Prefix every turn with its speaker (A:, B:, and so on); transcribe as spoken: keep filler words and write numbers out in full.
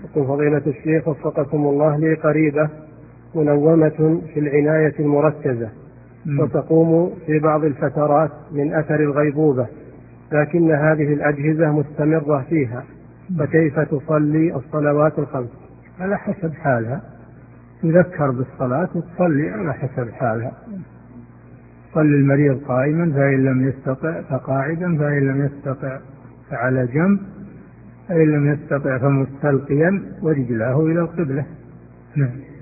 A: يقول فضيلة الشيخ وفقكم الله، لي قريبة منومة في العناية المركزة وتقوم في بعض الفترات من أثر الغيبوبة، لكن هذه الأجهزة مستمرة فيها، فكيف تصلي الصلوات الخمس؟
B: على حسب حالها، تذكر بالصلاة وتصلي على حسب حالها. صلي المريض قائما فإن لم يستطع فقاعدا، فإن لم يستطع فعلى جنب، فإن لم يستطع فمستلقيا ورجلاه إلى القبلة. نعم.